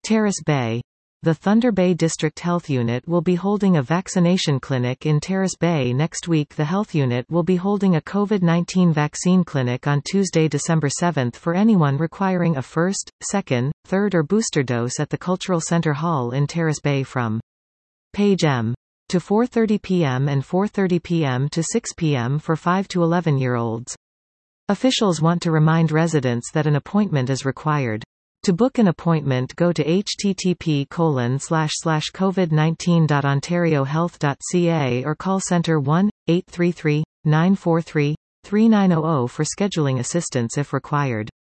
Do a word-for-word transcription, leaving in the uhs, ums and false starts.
Terrace Bay. The Thunder Bay District Health Unit will be holding a vaccination clinic in Terrace Bay next week. The Health Unit will be holding a COVID nineteen vaccine clinic on Tuesday, December seventh for anyone requiring a first, second, third or booster dose at the Cultural Center Hall in Terrace Bay from Page M to four thirty p m and four thirty p m to six p m for five to eleven-year-olds. Officials want to remind residents that an appointment is required. To book an appointment, go to h t t p colon slash slash covid nineteen dot ontario health dot c a or call Centre one eight three three nine four three three nine zero zero for scheduling assistance if required.